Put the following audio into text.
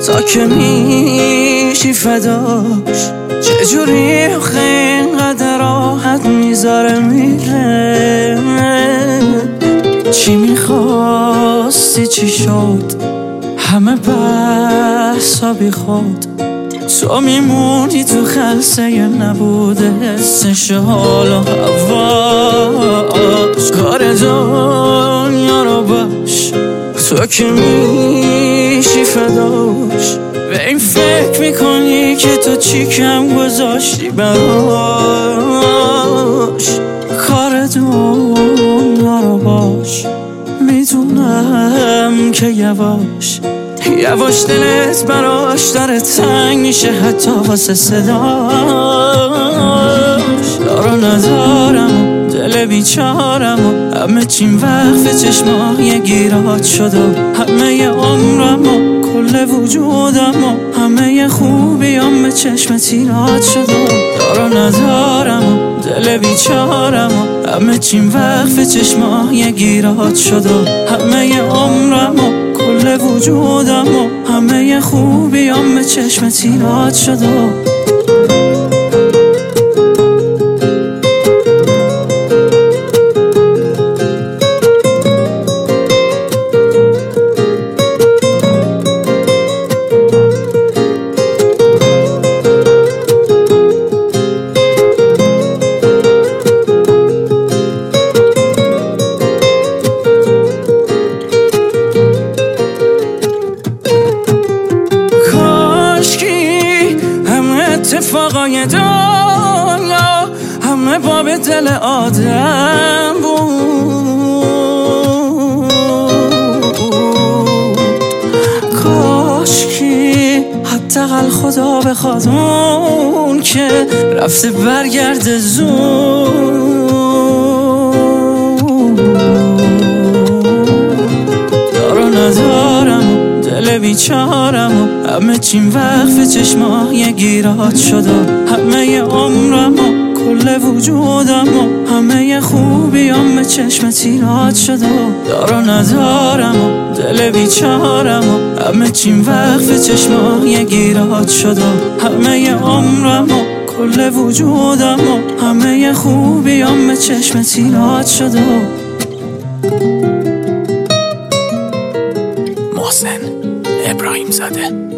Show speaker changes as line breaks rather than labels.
تا که میشی فداش. چجوری آخه اینقدر راحت میذاره میره؟ چی میخواستی چی شد؟ همه بحثا بی خود. تو میمونی تو خلسه نبوده حسش حال و هواش. کار دنیا رو باش تو که میشی فداش. به این فکر میکنی که تو چی کم گذاشتی براش. کار دنیا رو باش میدونم که یواش یواش دلت براش داره تنگ میشه حتی واسه صداش. دارو ندارم دل بیچارم و همه چیم وقف چشمای گیرات شد و همه عمرم و کل وجودم و همه خوبیام به چشم تیرات شد و دارو ندارم دل بیچارم و همه چیم وقف چشمای گیرات شد و همه عمرم و کل وجودم و همه خوبیام به چشم تیرات شد و اتفاقای دنیا همه باب دل آدم بود. کاشکی حداقل خدا بخواد اون که رفته برگرده زود. دارو ندارم دل بیچارم و همه چیم وقف چشمای گیرات شد و همه عمرم و کل وجودم و همه خوبیام به چشم تیرات شد و دارو ندارم دل بیچارم و همه چیم وقف چشمای گیرات شد و همه عمرم و کل وجودم و همه خوبیام به چشم تیرات شد و
محسن ابراهیم زاده.